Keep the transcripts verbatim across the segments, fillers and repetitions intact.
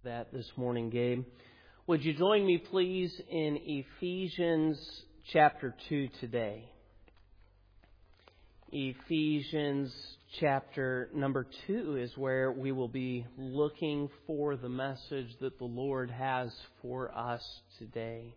that this morning, Gabe. Would you join me, please, in Ephesians chapter two today? Ephesians chapter number two is where we will be looking for the message that the Lord has for us today.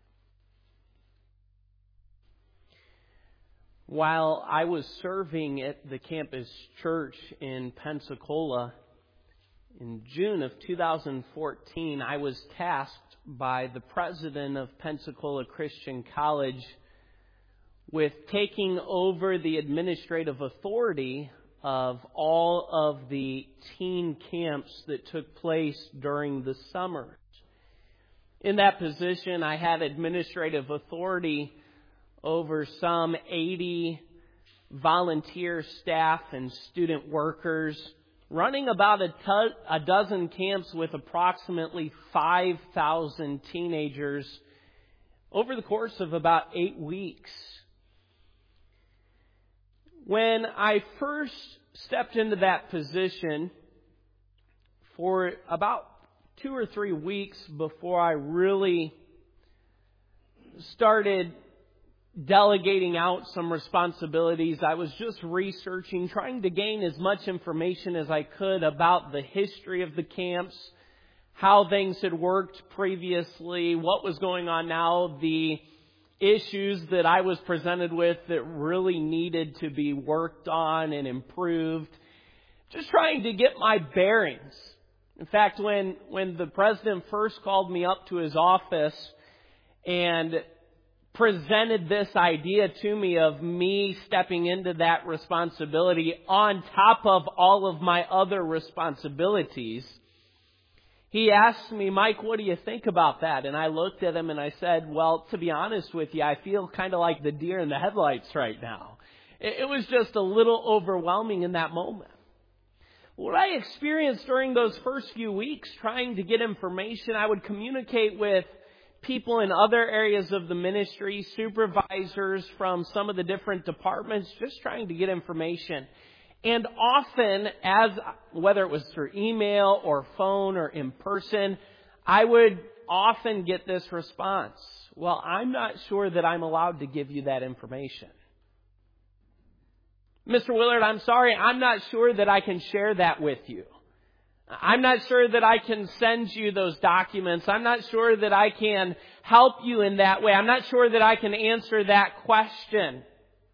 While I was serving at the campus church in Pensacola, in June of two thousand fourteen, I was tasked by the president of Pensacola Christian College with taking over the administrative authority of all of the teen camps that took place during the summers. In that position, I had administrative authority over some eighty volunteer staff and student workers, running about a, tu- a dozen camps with approximately five thousand teenagers over the course of about eight weeks. When I first stepped into that position, for about two or three weeks before I really started delegating out some responsibilities, I was just researching, trying to gain as much information as I could about the history of the camps, how things had worked previously, what was going on now, the issues that I was presented with that really needed to be worked on and improved. Just trying to get my bearings. In fact, when, when the president first called me up to his office and presented this idea to me of me stepping into that responsibility on top of all of my other responsibilities, he asked me, "Mike, what do you think about that?" And I looked at him and I said, "Well, to be honest with you, I feel kind of like the deer in the headlights right now." It was just a little overwhelming in that moment. What I experienced during those first few weeks trying to get information, I would communicate with people in other areas of the ministry, supervisors from some of the different departments, just trying to get information. And often, as whether it was through email or phone or in person, I would often get this response: "Well, I'm not sure that I'm allowed to give you that information. Mister Willard, I'm sorry, I'm not sure that I can share that with you. I'm not sure that I can send you those documents. I'm not sure that I can help you in that way. I'm not sure that I can answer that question."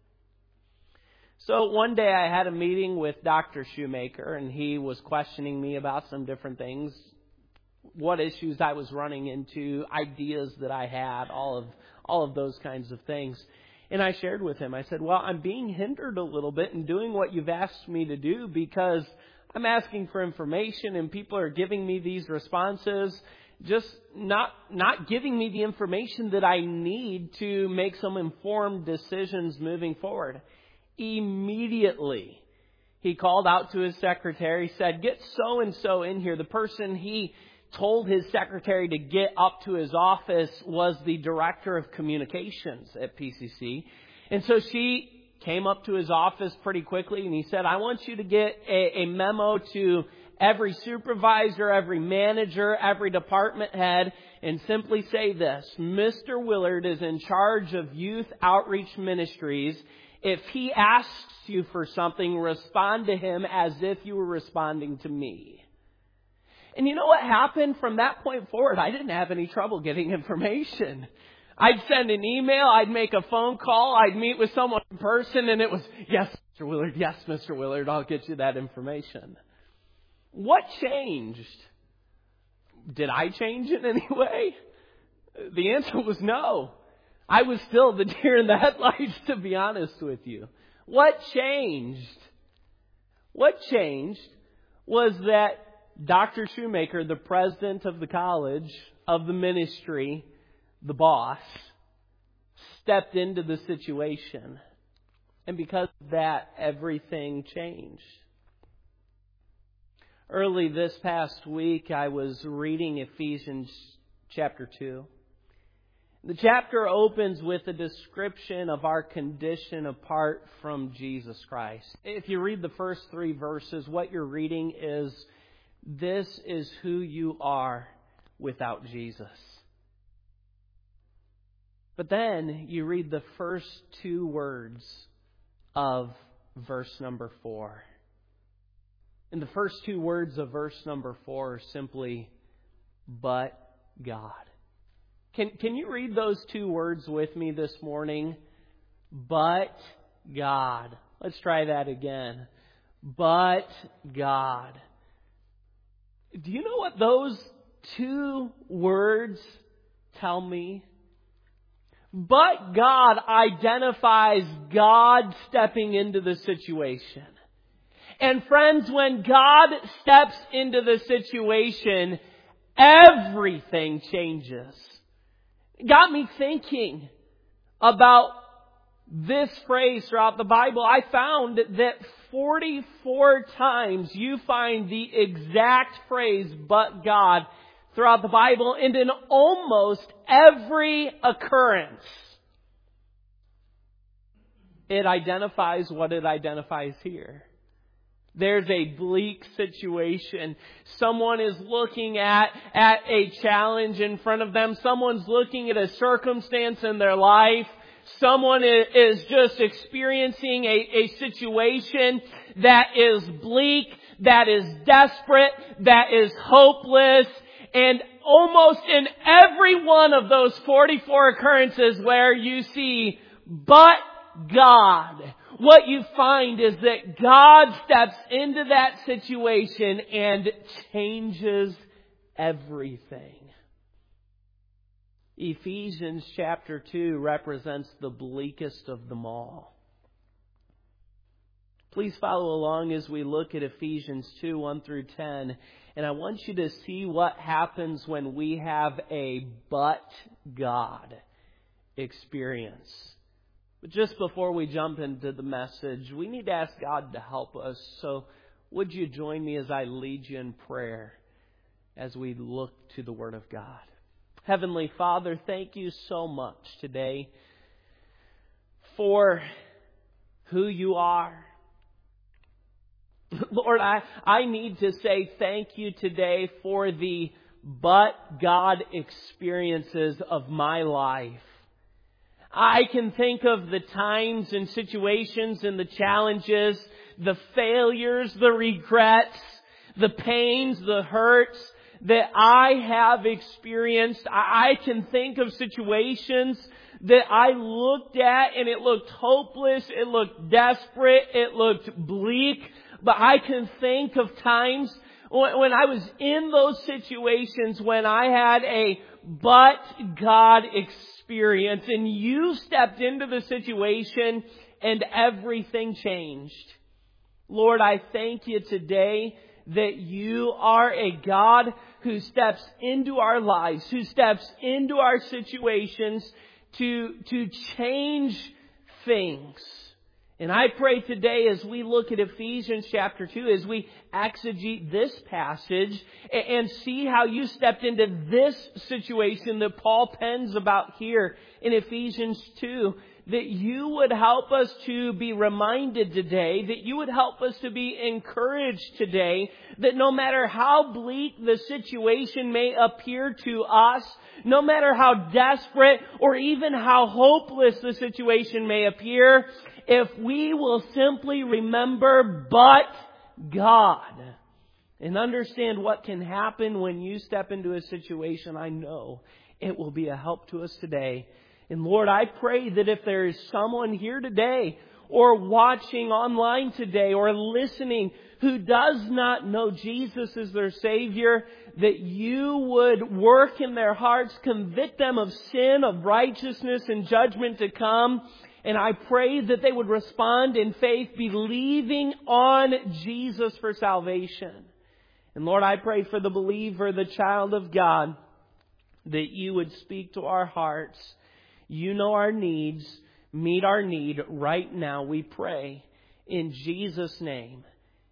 So one day I had a meeting with Doctor Shoemaker, and he was questioning me about some different things, what issues I was running into, ideas that I had, all of all of those kinds of things. And I shared with him, I said, "Well, I'm being hindered a little bit in doing what you've asked me to do because I'm asking for information and people are giving me these responses, just not not giving me the information that I need to make some informed decisions moving forward." Immediately, he called out to his secretary, said, "Get so-and-so in here." The person he told his secretary to get up to his office was the director of communications at P C C. And so she came up to his office pretty quickly, and he said, "I want you to get a, a memo to every supervisor, every manager, every department head, and simply say this: Mister Willard is in charge of Youth Outreach Ministries. If he asks you for something, respond to him as if you were responding to me." And you know what happened from that point forward? I didn't have any trouble getting information. I'd send an email, I'd make a phone call, I'd meet with someone in person, and it was, "Yes, Mister Willard, yes, Mister Willard, I'll get you that information." What changed? Did I change in any way? The answer was no. I was still the deer in the headlights, to be honest with you. What changed? What changed was that Doctor Shoemaker, the president of the college, of the ministry, the boss, stepped into the situation. And because of that, everything changed. Early this past week, I was reading Ephesians chapter two. The chapter opens with a description of our condition apart from Jesus Christ. If you read the first three verses, what you're reading is This is who you are without Jesus. But then you read the first two words of verse number four. And the first two words of verse number four are simply, but God. Can, can you read those two words with me this morning? But God. Let's try that again. But God. Do you know what those two words tell me? But God identifies God stepping into the situation. And friends, when God steps into the situation, everything changes. It got me thinking about this phrase throughout the Bible. I found that forty-four times you find the exact phrase, but God, throughout the Bible, and in almost every occurrence, it identifies what it identifies here. There's a bleak situation. Someone is looking at, at a challenge in front of them. Someone's looking at a circumstance in their life. Someone is just experiencing a, a situation that is bleak, that is desperate, that is hopeless. And almost in every one of those forty-four occurrences where you see, but God, what you find is that God steps into that situation and changes everything. Ephesians chapter two represents the bleakest of them all. Please follow along as we look at Ephesians two, one through ten. And I want you to see what happens when we have a but God experience. But just before we jump into the message, we need to ask God to help us. So would you join me as I lead you in prayer as we look to the Word of God? Heavenly Father, thank you so much today for who you are. Lord, I, I need to say thank you today for the but God experiences of my life. I can think of the times and situations and the challenges, the failures, the regrets, the pains, the hurts that I have experienced. I can think of situations that I looked at and it looked hopeless, it looked desperate, it looked bleak. But I can think of times when I was in those situations when I had a but God experience and you stepped into the situation and everything changed. Lord, I thank you today that you are a God who steps into our lives, who steps into our situations to, to change things. And I pray today as we look at Ephesians chapter two, as we exegete this passage and see how you stepped into this situation that Paul pens about here in Ephesians two, that you would help us to be reminded today, that you would help us to be encouraged today, that no matter how bleak the situation may appear to us, no matter how desperate or even how hopeless the situation may appear, if we will simply remember but God and understand what can happen when you step into a situation, I know it will be a help to us today. And Lord, I pray that if there is someone here today or watching online today or listening who does not know Jesus as their Savior, that you would work in their hearts, convict them of sin, of righteousness and judgment to come. And I pray that they would respond in faith, believing on Jesus for salvation. And Lord, I pray for the believer, the child of God, that you would speak to our hearts. You know our needs. Meet our need right now, we pray. In Jesus' name,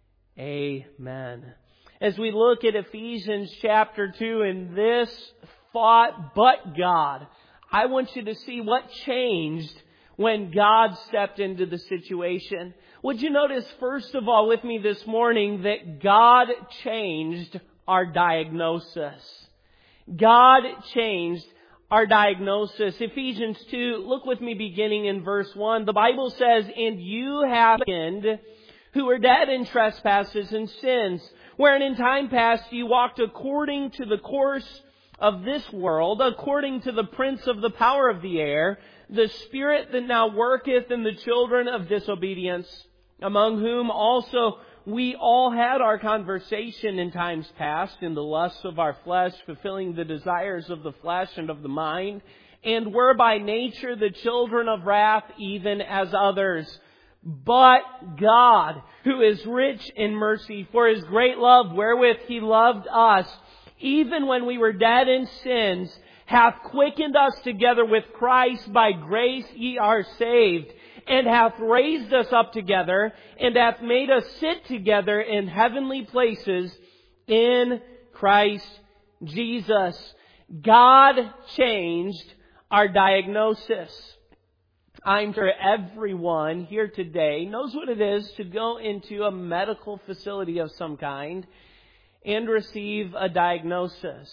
amen. As we look at Ephesians chapter two in this thought, but God, I want you to see what changed when God stepped into the situation. Would you notice, first of all, with me this morning, that God changed our diagnosis. God changed our diagnosis. Ephesians two, look with me beginning in verse one. The Bible says, "And you have sinned, who were dead in trespasses and sins, wherein in time past you walked according to the course of this world, according to the prince of the power of the air, the spirit that now worketh in the children of disobedience, among whom also we all had our conversation in times past, in the lusts of our flesh, fulfilling the desires of the flesh and of the mind, and were by nature the children of wrath, even as others. But God, who is rich in mercy, for His great love wherewith He loved us, even when we were dead in sins, hath quickened us together with Christ. By grace ye are saved, and hath raised us up together, and hath made us sit together in heavenly places in Christ Jesus." God changed our diagnosis. I'm sure everyone here today knows what it is to go into a medical facility of some kind and receive a diagnosis.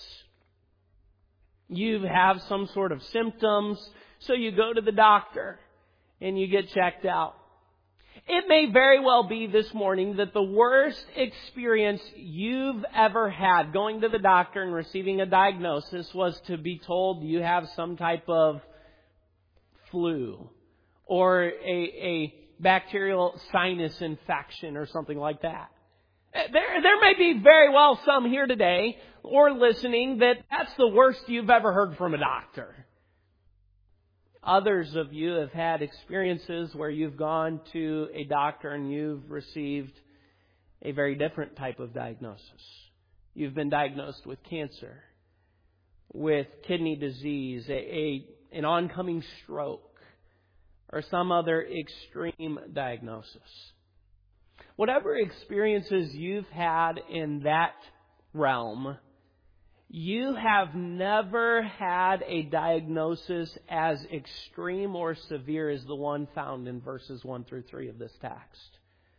You have some sort of symptoms, so you go to the doctor and you get checked out. It may very well be this morning that the worst experience you've ever had going to the doctor and receiving a diagnosis was to be told you have some type of flu or a, a bacterial sinus infection or something like that. There, there may be very well some here today or listening that that's the worst you've ever heard from a doctor. Others of you have had experiences where you've gone to a doctor and you've received a very different type of diagnosis. You've been diagnosed with cancer, with kidney disease, a, a an oncoming stroke, or some other extreme diagnosis. Whatever experiences you've had in that realm, you have never had a diagnosis as extreme or severe as the one found in verses one through three of this text.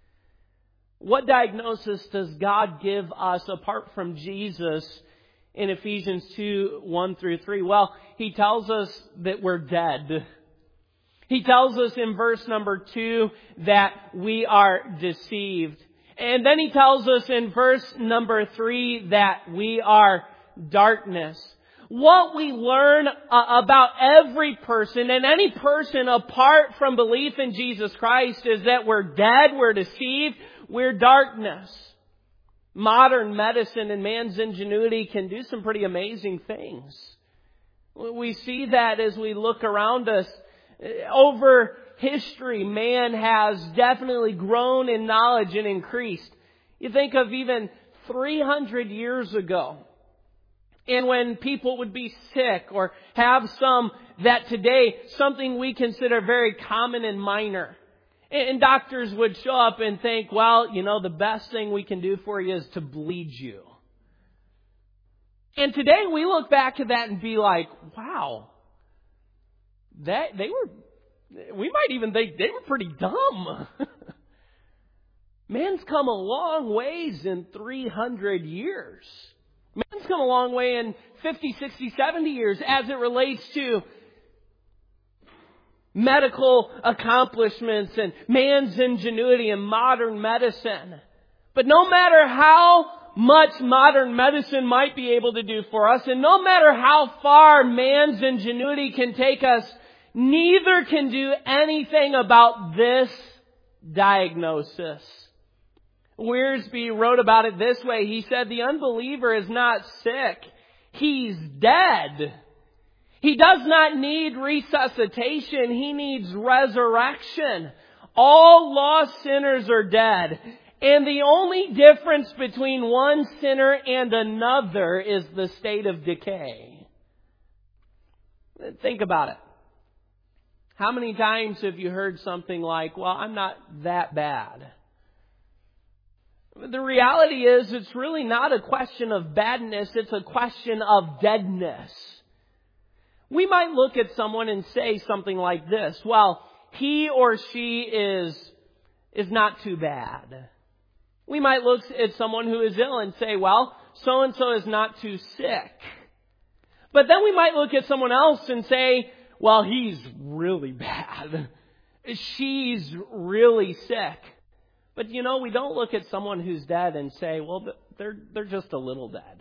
What diagnosis does God give us apart from Jesus in Ephesians two, one through three? Well, He tells us that we're dead. He tells us in verse number two that we are deceived. And then He tells us in verse number three that we are darkness. What we learn uh, about every person and any person apart from belief in Jesus Christ is that we're dead, we're deceived, we're darkness. Modern medicine and man's ingenuity can do some pretty amazing things. We see that as we look around us. Over history, man has definitely grown in knowledge and increased. You think of even three hundred years ago, and when people would be sick or have some that today, something we consider very common and minor. And doctors would show up and think, well, you know, the best thing we can do for you is to bleed you. And today we look back at that and be like, wow, that they were, we might even think they were pretty dumb. Man's come a long ways in three hundred years. Man's come a long way in fifty, sixty, seventy years as it relates to medical accomplishments and man's ingenuity and modern medicine. But no matter how much modern medicine might be able to do for us, and no matter how far man's ingenuity can take us, neither can do anything about this diagnosis. Wiersbe wrote about it this way. He said, the unbeliever is not sick. He's dead. He does not need resuscitation. He needs resurrection. All lost sinners are dead. And the only difference between one sinner and another is the state of decay. Think about it. How many times have you heard something like, well, I'm not that bad? The reality is it's really not a question of badness. It's a question of deadness. We might look at someone and say something like this, well, he or she is, is not too bad. We might look at someone who is ill and say, well, so-and-so is not too sick. But then we might look at someone else and say, well, he's really bad. She's really sick. But you know, we don't look at someone who's dead and say, well, they're, they're just a little dead.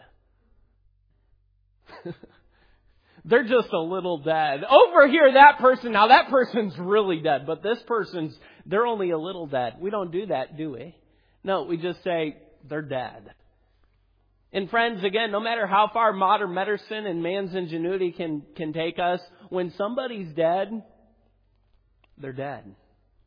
They're just a little dead. Over here, that person, now that person's really dead, but this person's, they're only a little dead. We don't do that, do we? No, we just say, they're dead. And friends, again, no matter how far modern medicine and man's ingenuity can, can take us, when somebody's dead, they're dead.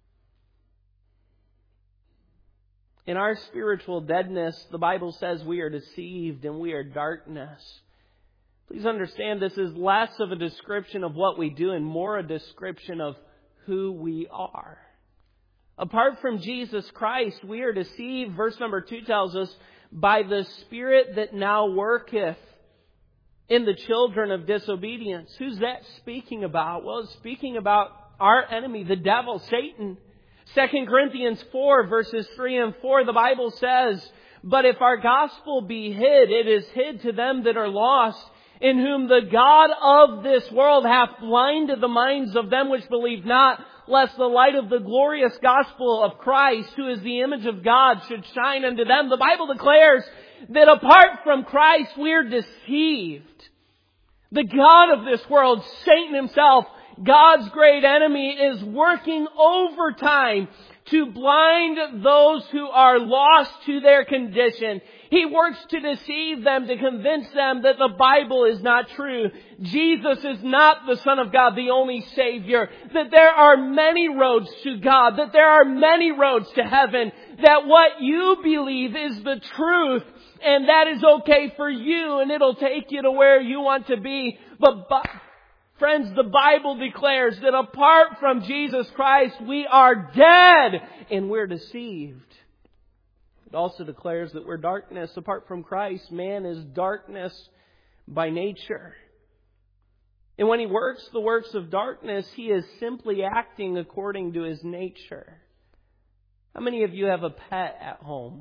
In our spiritual deadness, the Bible says we are deceived and we are darkness. Please understand, this is less of a description of what we do and more a description of who we are. Apart from Jesus Christ, we are deceived, verse number two tells us, by the spirit that now worketh in the children of disobedience. Who's that speaking about? Well, it's speaking about our enemy, the devil, Satan. Second Corinthians four, verses three and four, the Bible says, but if our gospel be hid, it is hid to them that are lost, in whom the God of this world hath blinded the minds of them which believe not, lest the light of the glorious gospel of Christ, who is the image of God, should shine unto them. The Bible declares that apart from Christ, we're deceived. The God of this world, Satan himself, God's great enemy, is working overtime to blind those who are lost to their condition. He works to deceive them, to convince them that the Bible is not true. Jesus is not the Son of God, the only Savior. That there are many roads to God. That there are many roads to heaven. That what you believe is the truth. And that is okay for you. And it'll take you to where you want to be. But, but friends, the Bible declares that apart from Jesus Christ, we are dead and we're deceived. It also declares that we're darkness. Apart from Christ, man is darkness by nature. And when he works the works of darkness, he is simply acting according to his nature. How many of you have a pet at home?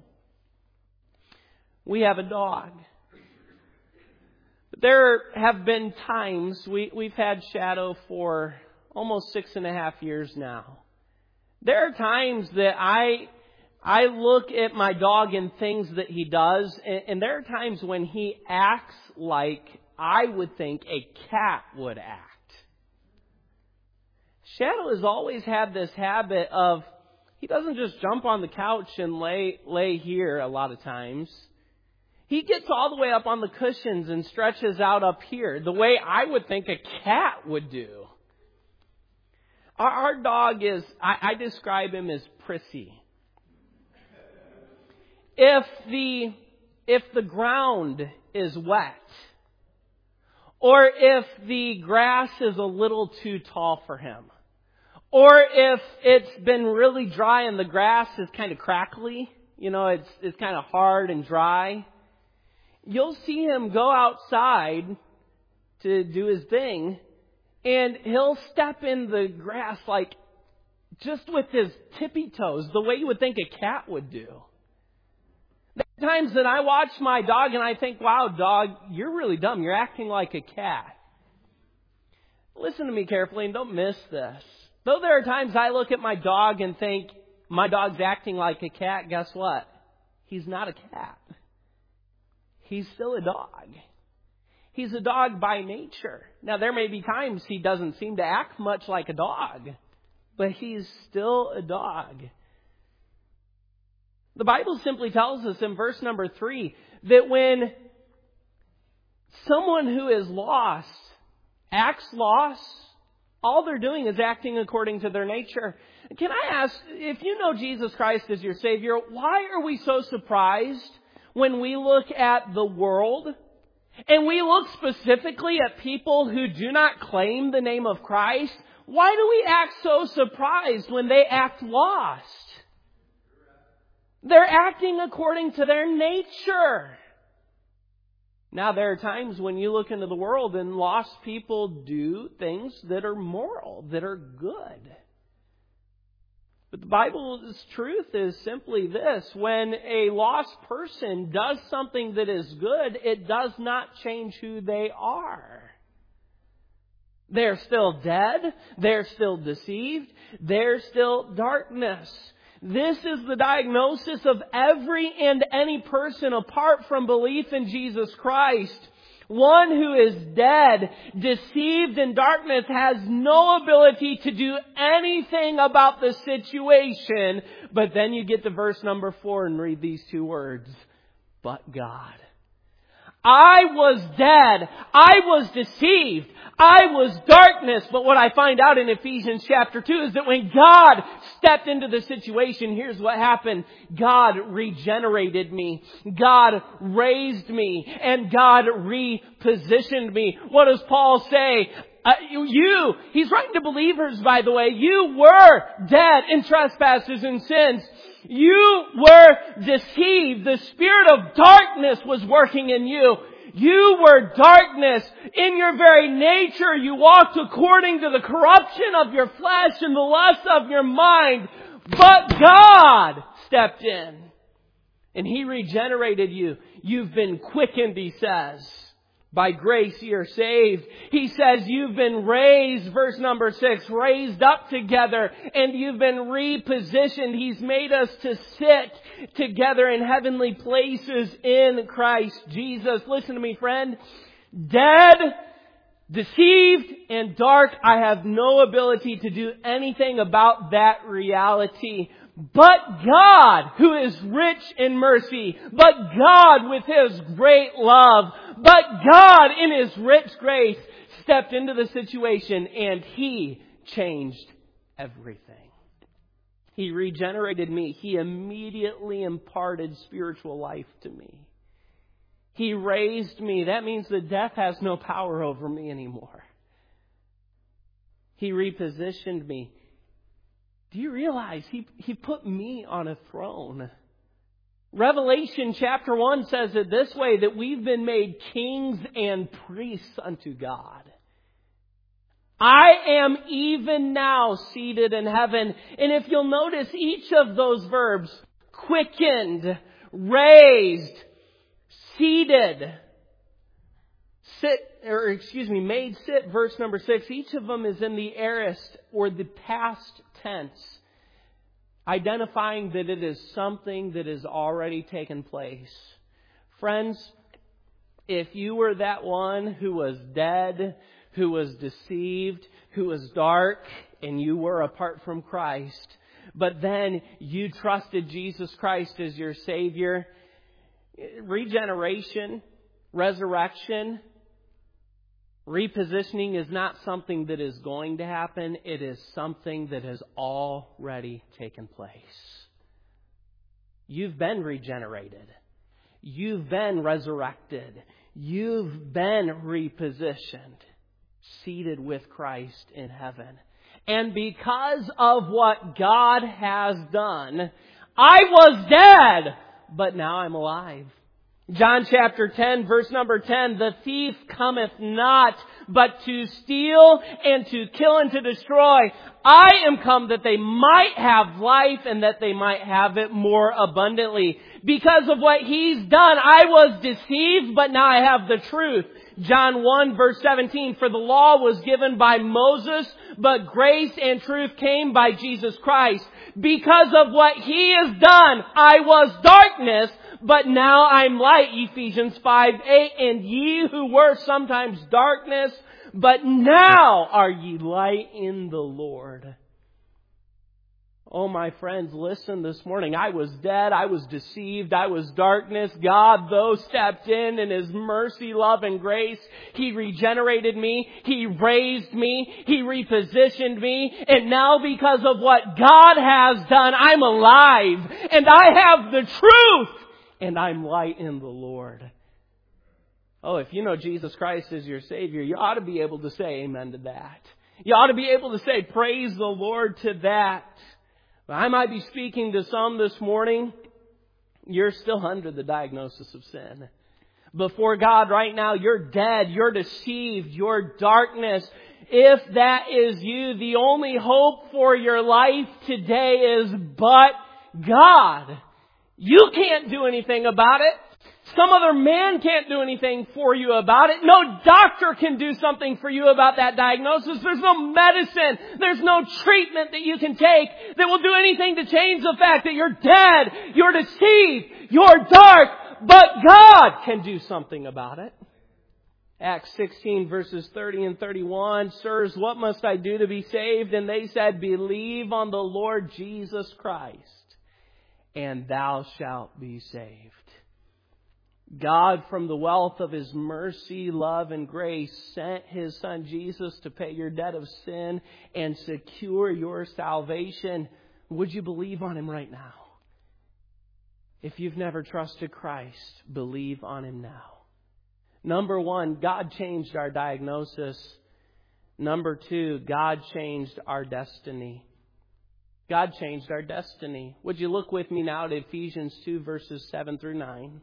We have a dog. But there have been times, we, we've had Shadow for almost six and a half years now. There are times that I... I look at my dog and things that he does, and, and there are times when he acts like I would think a cat would act. Shadow has always had this habit of, he doesn't just jump on the couch and lay, lay here a lot of times. He gets all the way up on the cushions and stretches out up here, the way I would think a cat would do. Our, our dog is, I, I describe him as prissy. If the, if the ground is wet, or if the grass is a little too tall for him, or if it's been really dry and the grass is kind of crackly, you know, it's, it's kind of hard and dry, you'll see him go outside to do his thing, and he'll step in the grass like just with his tippy toes, the way you would think a cat would do. There are times that I watch my dog and I think, wow, dog, you're really dumb. You're acting like a cat. Listen to me carefully and don't miss this. Though there are times I look at my dog and think, my dog's acting like a cat, guess what? He's not a cat. He's still a dog. He's a dog by nature. Now, there may be times he doesn't seem to act much like a dog, but he's still a dog. The Bible simply tells us in verse number three that when someone who is lost acts lost, all they're doing is acting according to their nature. Can I ask, if you know Jesus Christ as your Savior, why are we so surprised when we look at the world and we look specifically at people who do not claim the name of Christ? Why do we act so surprised when they act lost? They're acting according to their nature. Now, there are times when you look into the world and lost people do things that are moral, that are good. But the Bible's truth is simply this. When a lost person does something that is good, it does not change who they are. They're still dead. They're still deceived. There's still darkness. This is the diagnosis of every and any person apart from belief in Jesus Christ. One who is dead, deceived in darkness, has no ability to do anything about the situation. But then you get to verse number four and read these two words. But God. I was dead. I was deceived. I was darkness. But what I find out in Ephesians chapter two is that when God stepped into the situation, here's what happened. God regenerated me. God raised me. And God repositioned me. What does Paul say? Uh, you, he's writing to believers, by the way, you were dead in trespasses and sins. You were deceived. The spirit of darkness was working in you. You were darkness. In your very nature, you walked according to the corruption of your flesh and the lust of your mind. But God stepped in and He regenerated you. You've been quickened, He says. By grace you're saved. He says you've been raised, verse number six, raised up together, and you've been repositioned. He's made us to sit together in heavenly places in Christ Jesus. Listen to me, friend. Dead, deceived, and dark. I have no ability to do anything about that reality. But God, who is rich in mercy, but God with His great love, but God in His rich grace stepped into the situation and He changed everything. He regenerated me. He immediately imparted spiritual life to me. He raised me. That means that death has no power over me anymore. He repositioned me. Do you realize He, he put me on a throne? Revelation chapter one says it this way, that we've been made kings and priests unto God. I am even now seated in heaven. And if you'll notice each of those verbs, quickened, raised, seated, sit, or excuse me, made sit, verse number six, each of them is in the aorist or the past tense, identifying that it is something that has already taken place. Friends, if you were that one who was dead, who was deceived, who was dark, and you were apart from Christ, but then you trusted Jesus Christ as your Savior, regeneration, resurrection, repositioning is not something that is going to happen. It is something that has already taken place. You've been regenerated. You've been resurrected. You've been repositioned, seated with Christ in heaven. And because of what God has done, I was dead, but now I'm alive. John chapter ten, verse number ten, the thief cometh not, but to steal and to kill and to destroy. I am come that they might have life and that they might have it more abundantly. Because of what He's done, I was deceived, but now I have the truth. John one, verse seventeen, for the law was given by Moses, but grace and truth came by Jesus Christ. Because of what He has done, I was darkness, but now I'm light, Ephesians five eight, and ye who were sometimes darkness, but now are ye light in the Lord. Oh, my friends, listen this morning. I was dead. I was deceived. I was darkness. God, though, stepped in in His mercy, love, and grace. He regenerated me. He raised me. He repositioned me. And now because of what God has done, I'm alive. And I have the truth. And I'm light in the Lord. Oh, if you know Jesus Christ as your Savior, you ought to be able to say amen to that. You ought to be able to say praise the Lord to that. I might be speaking to some this morning. You're still under the diagnosis of sin. Before God right now, you're dead. You're deceived. You're darkness. If that is you, the only hope for your life today is but God. You can't do anything about it. Some other man can't do anything for you about it. No doctor can do something for you about that diagnosis. There's no medicine. There's no treatment that you can take that will do anything to change the fact that you're dead, you're deceived, you're dark, but God can do something about it. Acts sixteen verses thirty and thirty-one, Sirs, what must I do to be saved? And they said, believe on the Lord Jesus Christ, and thou shalt be saved. God, from the wealth of His mercy, love, and grace, sent His Son Jesus to pay your debt of sin and secure your salvation. Would you believe on Him right now? If you've never trusted Christ, believe on Him now. Number one, God changed our diagnosis. Number two, God changed our destiny. God changed our destiny. Would you look with me now to Ephesians two, verses seven through nine?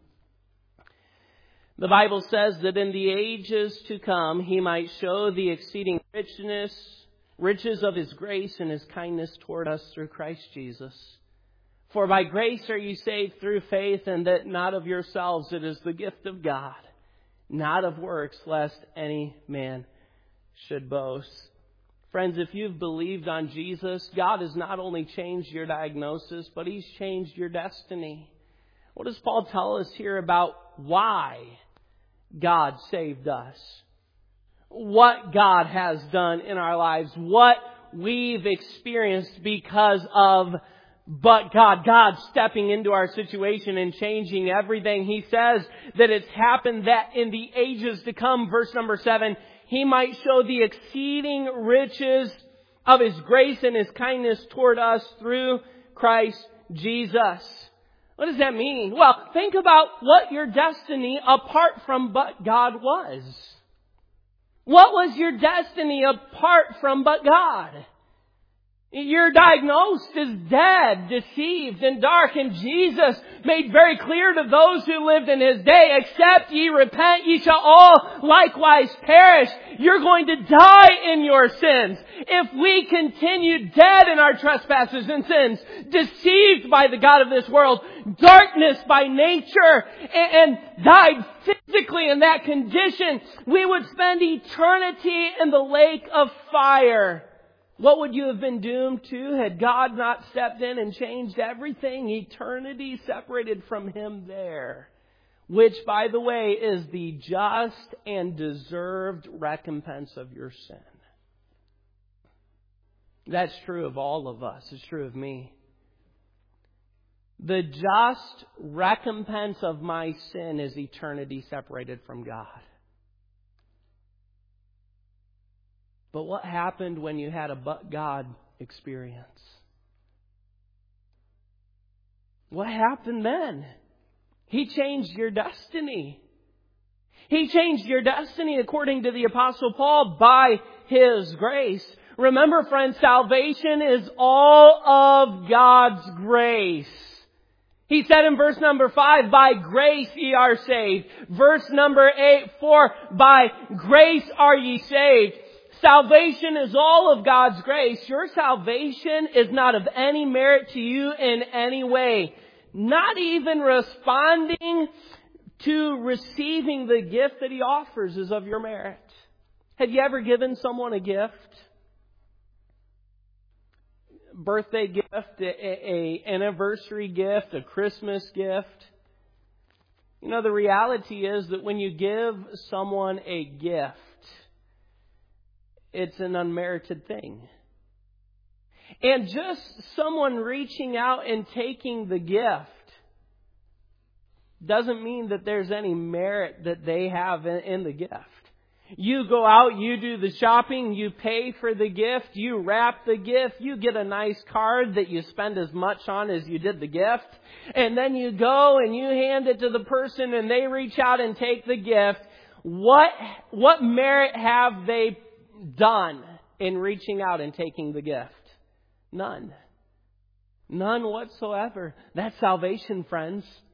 The Bible says that in the ages to come, He might show the exceeding richness, riches of His grace and His kindness toward us through Christ Jesus. For by grace are you saved through faith, and that not of yourselves, it is the gift of God, not of works, lest any man should boast. Friends, if you've believed on Jesus, God has not only changed your diagnosis, but He's changed your destiny. What does Paul tell us here about why God saved us? What God has done in our lives. What we've experienced because of but God. God stepping into our situation and changing everything. He says that it's happened that in the ages to come, verse number seven, He might show the exceeding riches of His grace and His kindness toward us through Christ Jesus. What does that mean? Well, think about what your destiny apart from but God was. What was your destiny apart from but God? You're diagnosed as dead, deceived, and dark. And Jesus made very clear to those who lived in His day, except ye repent, ye shall all likewise perish. You're going to die in your sins. If we continue dead in our trespasses and sins, deceived by the God of this world, darkness by nature, and died physically in that condition, we would spend eternity in the lake of fire. What would you have been doomed to had God not stepped in and changed everything? Eternity separated from Him there. Which, by the way, is the just and deserved recompense of your sin. That's true of all of us. It's true of me. The just recompense of my sin is eternity separated from God. But what happened when you had a but God experience? What happened then? He changed your destiny. He changed your destiny according to the Apostle Paul by His grace. Remember, friends, salvation is all of God's grace. He said in verse number five, by grace ye are saved. Verse number eight, for by grace are ye saved. Salvation is all of God's grace. Your salvation is not of any merit to you in any way. Not even responding to receiving the gift that He offers is of your merit. Have you ever given someone a gift? Birthday gift, a, a anniversary gift, a Christmas gift. You know, the reality is that when you give someone a gift, it's an unmerited thing. And just someone reaching out and taking the gift doesn't mean that there's any merit that they have in, in the gift. You go out, you do the shopping, you pay for the gift, you wrap the gift, you get a nice card that you spend as much on as you did the gift, and then you go and you hand it to the person and they reach out and take the gift. What, what merit have they done in reaching out and taking the gift? None. None whatsoever. That's salvation, friends.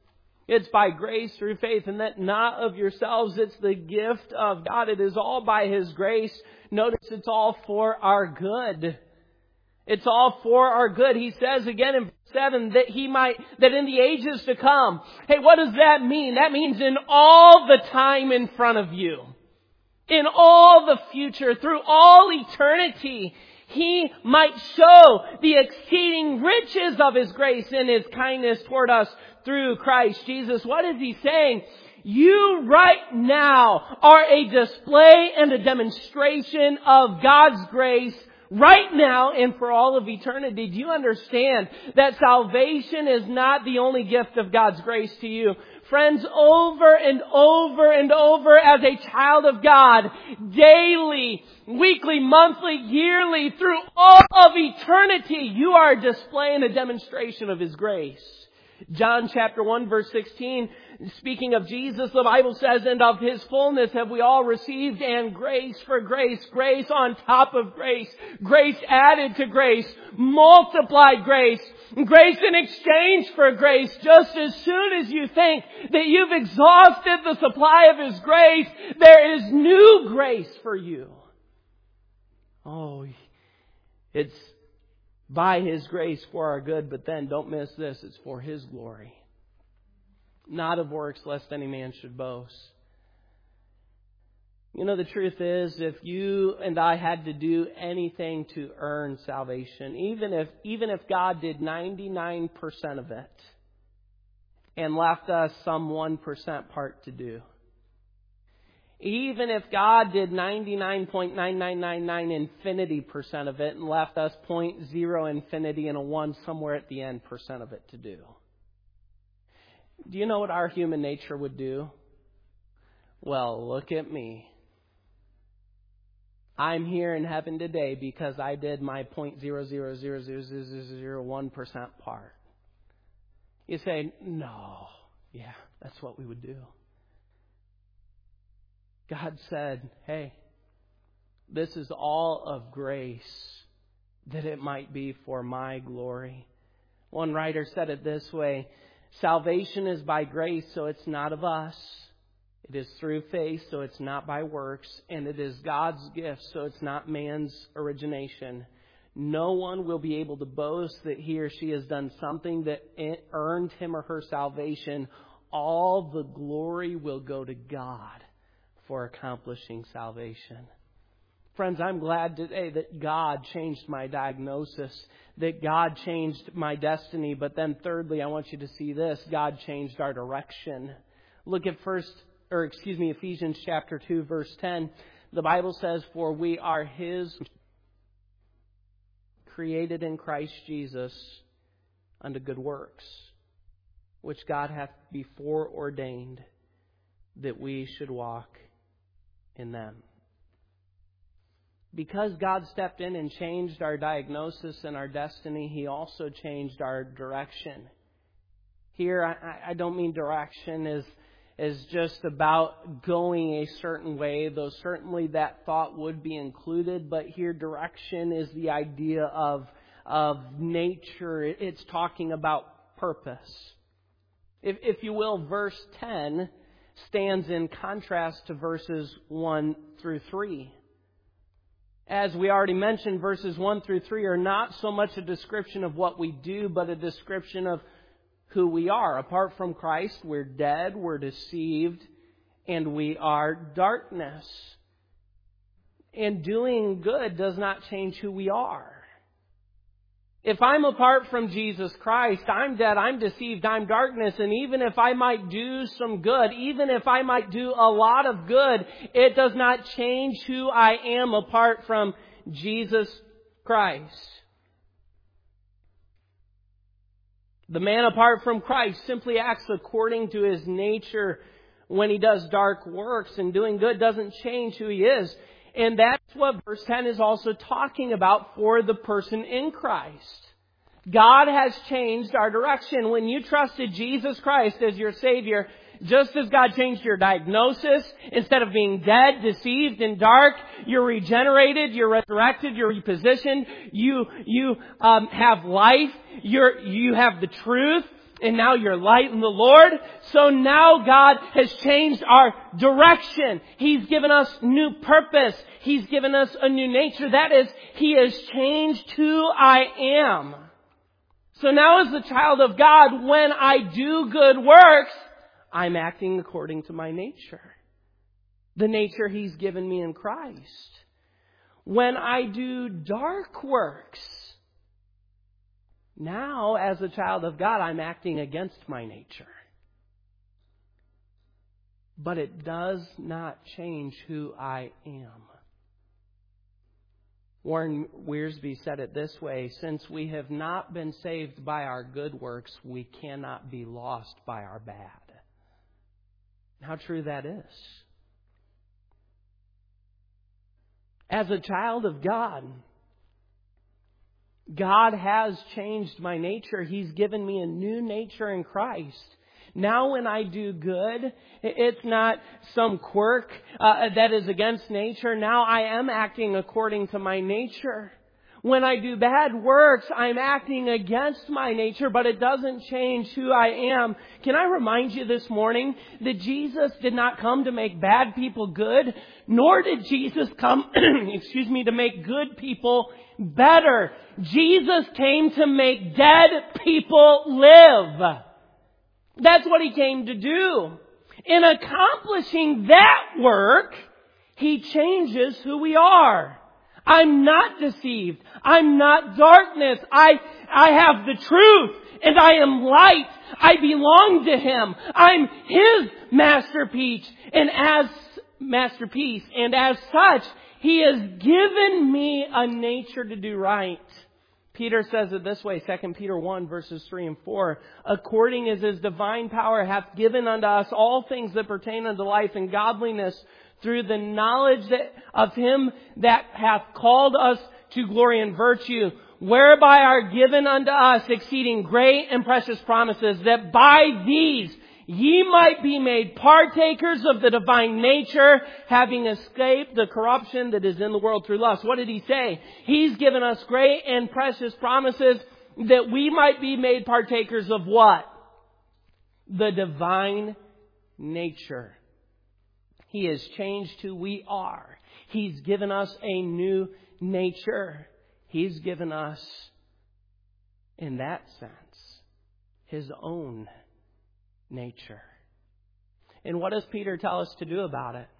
It's by grace through faith, and that not of yourselves. It's the gift of God. It is all by His grace. Notice it's all for our good. It's all for our good. He says again in verse seven that He might, that in the ages to come. Hey, what does that mean? That means in all the time in front of you, in all the future, through all eternity, He might show the exceeding riches of His grace and His kindness toward us through Christ Jesus. What is He saying? You right now are a display and a demonstration of God's grace right now and for all of eternity. Do you understand that salvation is not the only gift of God's grace to you? Friends, over and over and over as a child of God, daily, weekly, monthly, yearly, through all of eternity, you are displaying a demonstration of His grace. John chapter one verse sixteen, speaking of Jesus, the Bible says, and of His fullness have we all received, and grace for grace, grace on top of grace, grace added to grace, multiplied grace, grace in exchange for grace. Just as soon as you think that you've exhausted the supply of His grace, there is new grace for you. Oh, it's by His grace for our good, but then don't miss this, it's for His glory. Not of works, lest any man should boast. You know, the truth is, if you and I had to do anything to earn salvation, even if even if God did ninety-nine percent of it and left us some one percent part to do, even if God did ninety-nine point nine nine nine nine infinity percent of it and left us point zero infinity and a one somewhere at the end percent of it to do. Do you know what our human nature would do? Well, look at me. I'm here in heaven today because I did my point zero zero zero zero zero zero one percent part. You say, no. Yeah, that's what we would do. God said, hey, this is all of grace, that it might be for my glory. One writer said it this way, salvation is by grace, so it's not of us. It is through faith, so it's not by works. And it is God's gift, so it's not man's origination. No one will be able to boast that he or she has done something that earned him or her salvation. All the glory will go to God for accomplishing salvation. Friends, I'm glad today that God changed my diagnosis, that God changed my destiny. But then thirdly, I want you to see this. God changed our direction. Look at first, or excuse me, Ephesians chapter two, verse ten. The Bible says, for we are His, created in Christ Jesus unto good works, which God hath before ordained that we should walk in them. Because God stepped in and changed our diagnosis and our destiny, He also changed our direction. Here, I, I don't mean direction as, as just about going a certain way, though certainly that thought would be included. But here, direction is the idea of, of nature. It's talking about purpose. If, if you will, verse ten stands in contrast to verses one through three. As we already mentioned, verses one through three are not so much a description of what we do, but a description of who we are. Apart from Christ, we're dead, we're deceived, and we are darkness. And doing good does not change who we are. If I'm apart from Jesus Christ, I'm dead, I'm deceived, I'm darkness. And even if I might do some good, even if I might do a lot of good, it does not change who I am apart from Jesus Christ. The man apart from Christ simply acts according to his nature when he does dark works, and doing good doesn't change who he is. And that's what verse ten is also talking about for the person in Christ. God has changed our direction. When you trusted Jesus Christ as your Savior, just as God changed your diagnosis, instead of being dead, deceived, and dark, you're regenerated, you're resurrected, you're repositioned, you you um, have life, you're you have the truth. And now you're light in the Lord. So now God has changed our direction. He's given us new purpose. He's given us a new nature. That is, He has changed who I am. So now as a child of God, when I do good works, I'm acting according to my nature. The nature He's given me in Christ. When I do dark works, now, as a child of God, I'm acting against my nature. But it does not change who I am. Warren Wiersbe said it this way: since we have not been saved by our good works, we cannot be lost by our bad. How true that is. As a child of God, God has changed my nature. He's given me a new nature in Christ. Now when I do good, it's not some quirk uh, that is against nature. Now I am acting according to my nature. When I do bad works, I'm acting against my nature, but it doesn't change who I am. Can I remind you this morning that Jesus did not come to make bad people good, nor did Jesus come, excuse me, to make good people better. Jesus came to make dead people live. That's what He came to do. In accomplishing that work, He changes who we are. I'm not deceived. I'm not darkness. I, I have the truth and I am light. I belong to Him. I'm His masterpiece and as masterpiece. And as such, He has given me a nature to do right. Peter says it this way, Second Peter one, verses three and four. According as His divine power hath given unto us all things that pertain unto life and godliness, through the knowledge that, of Him that hath called us to glory and virtue, whereby are given unto us exceeding great and precious promises, that by these ye might be made partakers of the divine nature, having escaped the corruption that is in the world through lust. What did He say? He's given us great and precious promises that we might be made partakers of what? The divine nature. He has changed who we are. He's given us a new nature. He's given us, in that sense, His own nature. And what does Peter tell us to do about it?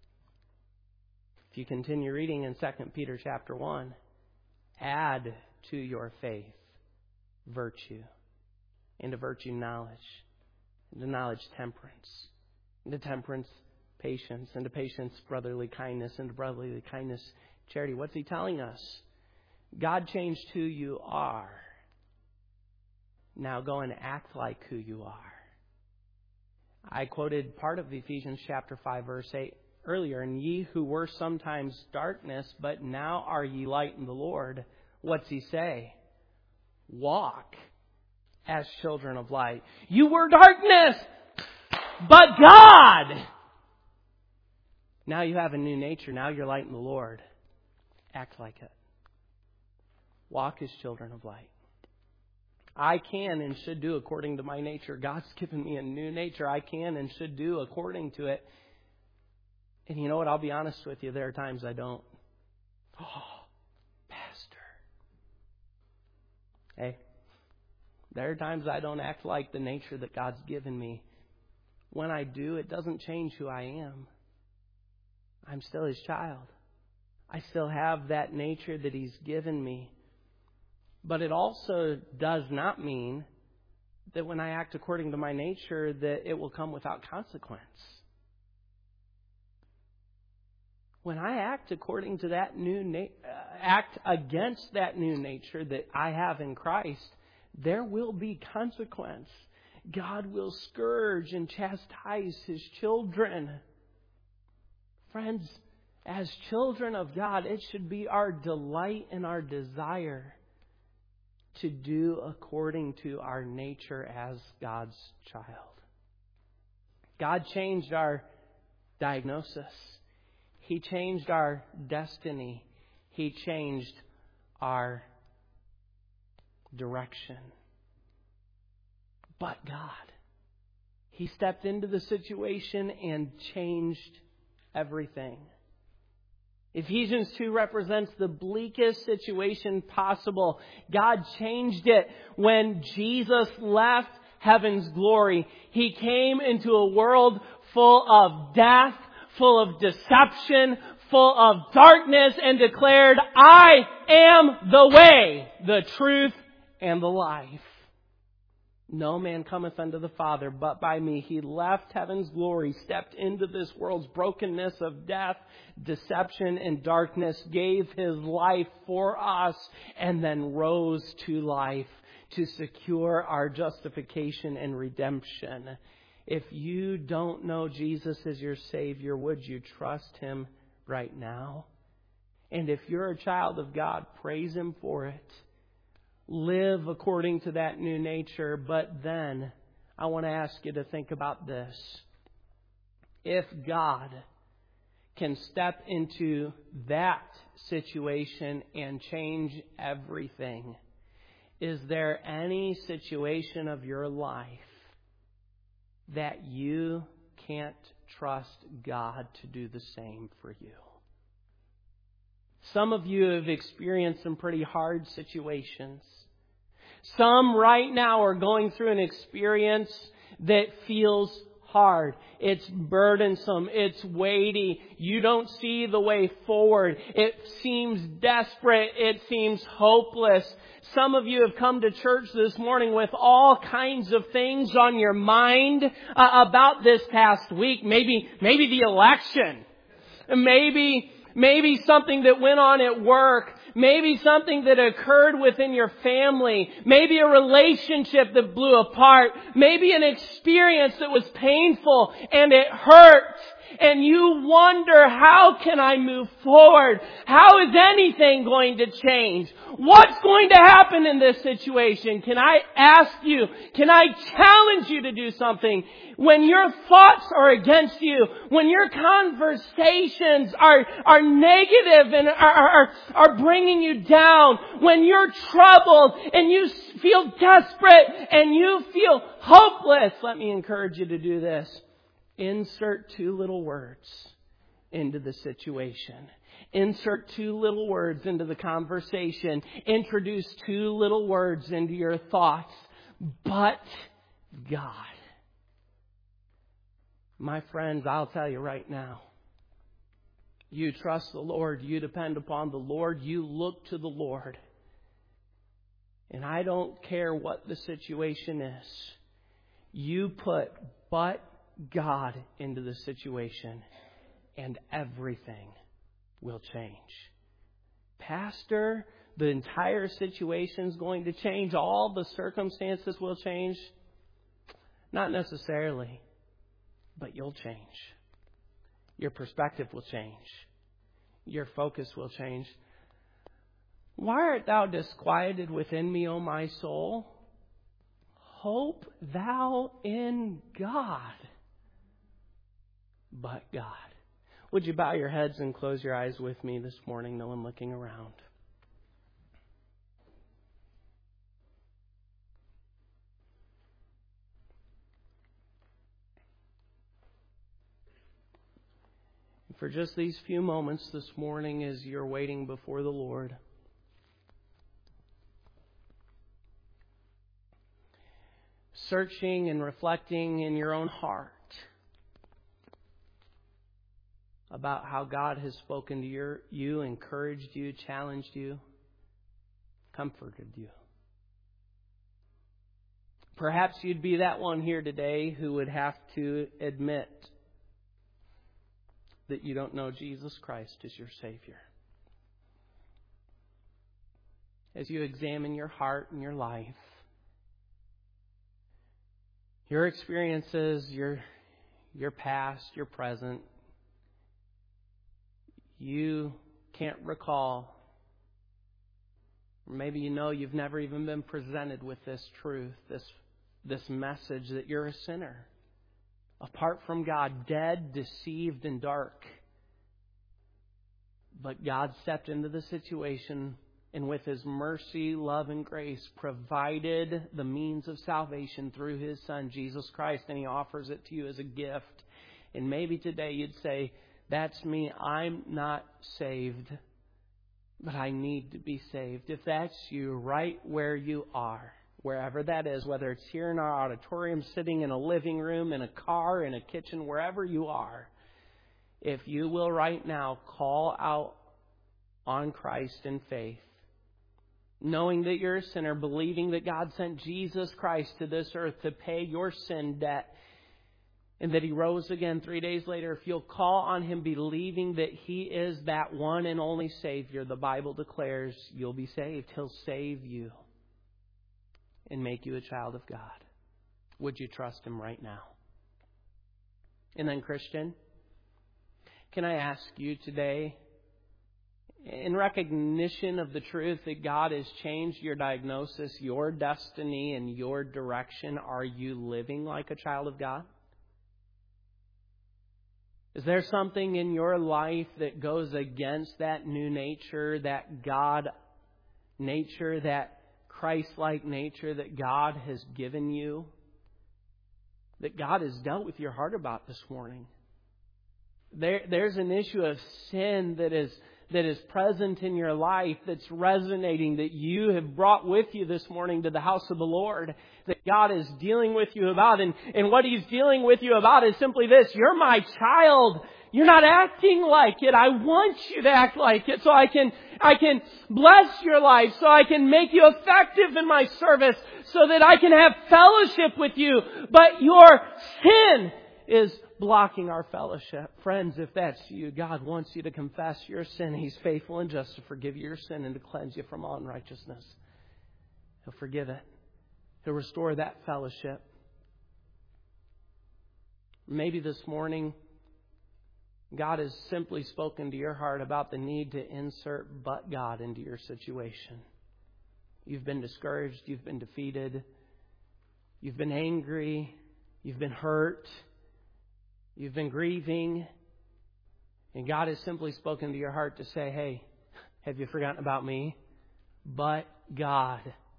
If you continue reading in Second Peter chapter one, add to your faith virtue, and to virtue knowledge, and to knowledge temperance, and to temperance patience, and to patience brotherly kindness, and to brotherly kindness charity. What's He telling us? God changed who you are. Now go and act like who you are. I quoted part of Ephesians chapter five, verse eight earlier. And ye who were sometimes darkness, but now are ye light in the Lord. What's He say? Walk as children of light. You were darkness, but God. Now you have a new nature. Now you're light in the Lord. Act like it. Walk as children of light. I can and should do according to my nature. God's given me a new nature. I can and should do according to it. And you know what? I'll be honest with you. There are times I don't. Oh, Pastor. Hey, there are times I don't act like the nature that God's given me. When I do, it doesn't change who I am. I'm still His child. I still have that nature that He's given me. But it also does not mean that when I act according to my nature that it will come without consequence. When I act according to that new na- uh, act against that new nature that I have in Christ, there will be consequence. God will scourge and chastise His children. Friends, as children of God, it should be our delight and our desire to do according to our nature as God's child. God changed our diagnosis. He changed our destiny. He changed our direction. but God. He stepped into the situation and changed everything. Ephesians two represents the bleakest situation possible. God changed it when Jesus left heaven's glory. He came into a world full of death, full of deception, full of darkness, and declared, I am the way, the truth, and the life. No man cometh unto the Father but by me. He left heaven's glory, stepped into this world's brokenness of death, deception, and darkness, gave His life for us, and then rose to life to secure our justification and redemption. If you don't know Jesus as your Savior, would you trust Him right now? And if you're a child of God, praise Him for it. Live according to that new nature. But then I want to ask you to think about this. If God can step into that situation and change everything, is there any situation of your life that you can't trust God to do the same for you? Some of you have experienced some pretty hard situations. Some right now are going through an experience that feels hard. It's burdensome. It's weighty. You don't see the way forward. It seems desperate. It seems hopeless. Some of you have come to church this morning with all kinds of things on your mind uh, about this past week. Maybe, maybe the election. Maybe Maybe something that went on at work. Maybe something that occurred within your family. Maybe a relationship that blew apart. Maybe an experience that was painful and it hurt. And you wonder, how can I move forward? How is anything going to change? What's going to happen in this situation? Can I ask you, can I challenge you to do something? When your thoughts are against you, when your conversations are, are negative and are, are, are bringing you down, when you're troubled and you feel desperate and you feel hopeless, let me encourage you to do this. Insert two little words into the situation. Insert two little words into the conversation. Introduce two little words into your thoughts. But God. My friends, I'll tell you right now. You trust the Lord. You depend upon the Lord. You look to the Lord. And I don't care what the situation is. You put but God into the situation and everything will change. Pastor, the entire situation is going to change. All the circumstances will change. Not necessarily, but you'll change. Your perspective will change. Your focus will change. Why art thou disquieted within me, O my soul? Hope thou in God. But God. Would you bow your heads and close your eyes with me this morning, no one looking around? For just these few moments this morning as you're waiting before the Lord, searching and reflecting in your own heart about how God has spoken to your, you, encouraged you, challenged you, comforted you. Perhaps you'd be that one here today who would have to admit that you don't know Jesus Christ as your Savior. As you examine your heart and your life, your experiences, your, your past, your present, you can't recall. Or maybe you know you've never even been presented with this truth, this, this message that you're a sinner. Apart from God, dead, deceived, and dark. But God stepped into the situation and with His mercy, love, and grace provided the means of salvation through His Son, Jesus Christ, and He offers it to you as a gift. And maybe today you'd say, that's me. I'm not saved, but I need to be saved. If that's you, right where you are, wherever that is, whether it's here in our auditorium, sitting in a living room, in a car, in a kitchen, wherever you are, if you will right now call out on Christ in faith, knowing that you're a sinner, believing that God sent Jesus Christ to this earth to pay your sin debt, and that He rose again three days later, if you'll call on Him believing that He is that one and only Savior, the Bible declares you'll be saved. He'll save you and make you a child of God. Would you trust Him right now? And then, Christian, can I ask you today, in recognition of the truth that God has changed your diagnosis, your destiny, and your direction, are you living like a child of God? Is there something in your life that goes against that new nature, that God nature, that Christ-like nature that God has given you, that God has dealt with your heart about this morning? There, there's an issue of sin that is that is present in your life, that's resonating, that you have brought with you this morning to the house of the Lord, that God is dealing with you about. And, and what He's dealing with you about is simply this: you're my child. You're not acting like it. I want you to act like it so I can, I can bless your life, so I can make you effective in my service, so that I can have fellowship with you. But your sin is blocking our fellowship. Friends, if that's you, God wants you to confess your sin. He's faithful and just to forgive your sin and to cleanse you from all unrighteousness. He'll forgive it. He'll restore that fellowship. Maybe this morning, God has simply spoken to your heart about the need to insert but God into your situation. You've been discouraged. You've been defeated. You've been angry. You've been hurt. You've been grieving. And God has simply spoken to your heart to say, hey, have you forgotten about me? But God.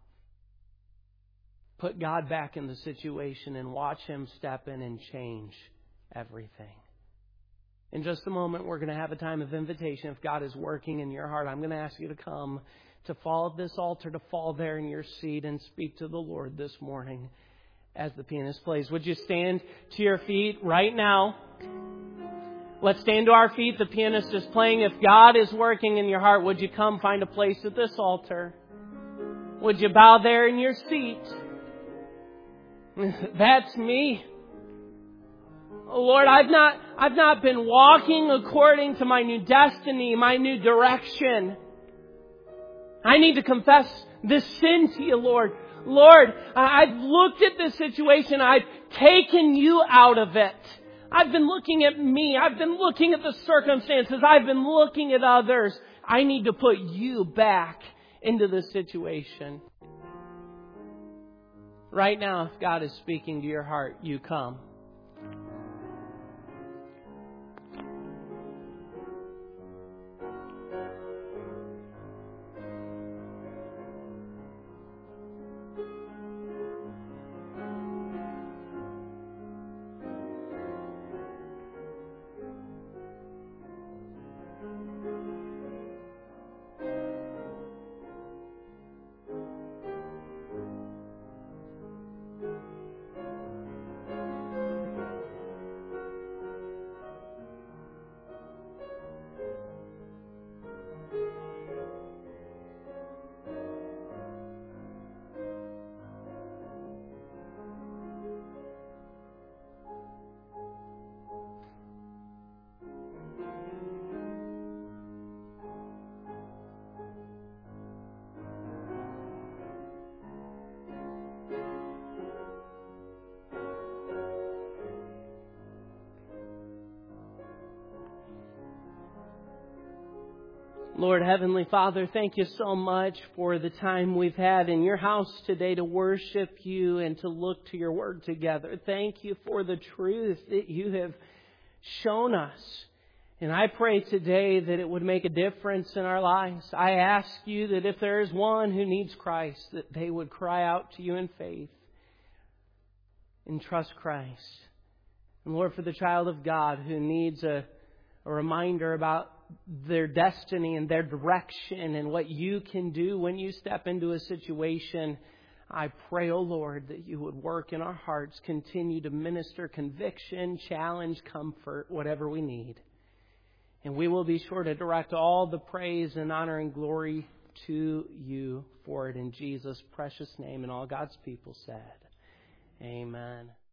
Put God back in the situation and watch Him step in and change everything. In just a moment, we're going to have a time of invitation. If God is working in your heart, I'm going to ask you to come, to fall at this altar, to fall there in your seat and speak to the Lord this morning as the pianist plays. Would you stand to your feet right now? Let's stand to our feet. The pianist is playing. If God is working in your heart, would you come find a place at this altar? Would you bow there in your seat? That's me. Oh Lord, I've not, I've not been walking according to my new destiny, my new direction. I need to confess this sin to you, Lord. Lord, I've looked at this situation. I've taken you out of it. I've been looking at me. I've been looking at the circumstances. I've been looking at others. I need to put you back into this situation. Right now, if God is speaking to your heart, you come. Lord, Heavenly Father, thank you so much for the time we've had in your house today to worship you and to look to your word together. Thank you for the truth that you have shown us And I pray today that it would make a difference in our lives. I ask you that if there is one who needs Christ, that they would cry out to you in faith and trust Christ. And Lord, for the child of God who needs a, a reminder about their destiny and their direction and what you can do when you step into a situation, I pray, oh Lord, that you would work in our hearts, continue to minister conviction, challenge, comfort, whatever we need. And we will be sure to direct all the praise and honor and glory to you for it in Jesus' precious name. And all God's people said, amen.